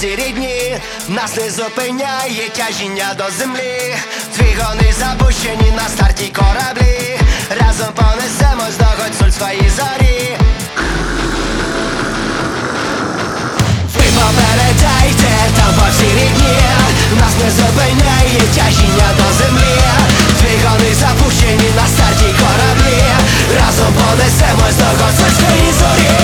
всі рідні, нас не зупиняє тяжіння до землі. Двигуни запущені на старті кораблі, разом понесемось до гуцульської зорі. Ви попередайте, там по всі рідні, нас не зупиняє тяжіння до землі. Двигуни запущені на старті кораблі, разом понесемось до гуцульської зорі.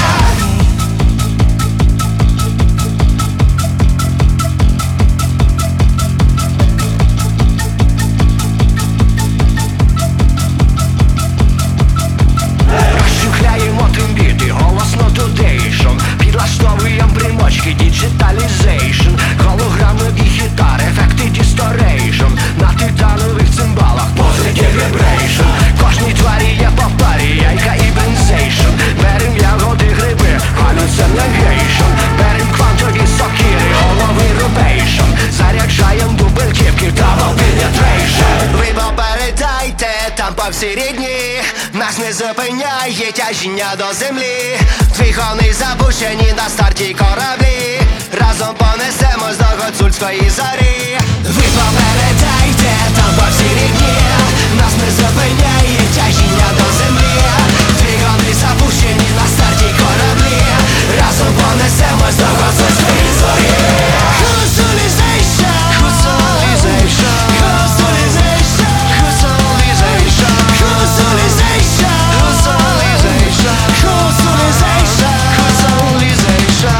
Розчухляємо тимбіти, голосно тудейшн, підлаштовуємо примочки, діджиталізейшн, голограми і гітар, ефекти дісторейшн, на титанових цимбалах позитив вібрейшн. Кожній тварі є по парі, яйка і бензейшн. Берем ягоди, гриби, галюциногейшн. Берем квантові сокири, голови рубейшн. Заряджаєм дубль кіпки, дабл пенетрейшн. Ви попередайте, там по всі рідні, нас не зупиняє тяжіння до землі. Двигуни запущені на старті кораблі, разом понесемось до гуцульської зорі. Ви попередайте, там по всі рідні, нас не зупиняє тяжіння до землі. Двигуни запущені на старті кораблі, разом понесемось до гуцульської зорі. Гуцулізейшн, гуцулізейшн, гуцулізейшн, гуцулізейшн, гуцулізейшн, гуцулізейшн, гуцулізейшн, гуцулізейшн.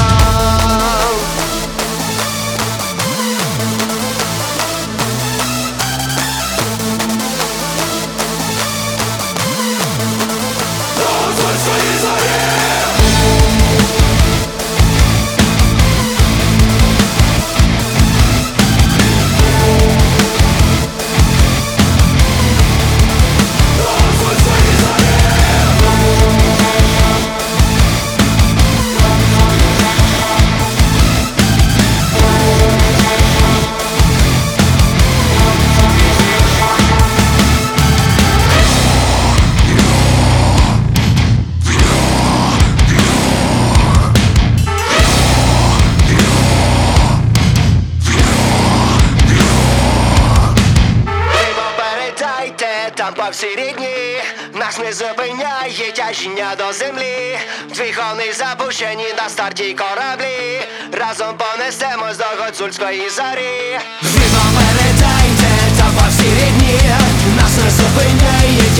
Там по всі рідні, нас не зупиняє тяжіння до землі. Двигуни запущені на старті кораблі, разом понесемось до гуцульської зорі. Ви попередайте, там по всі рідні, нас не зупиняє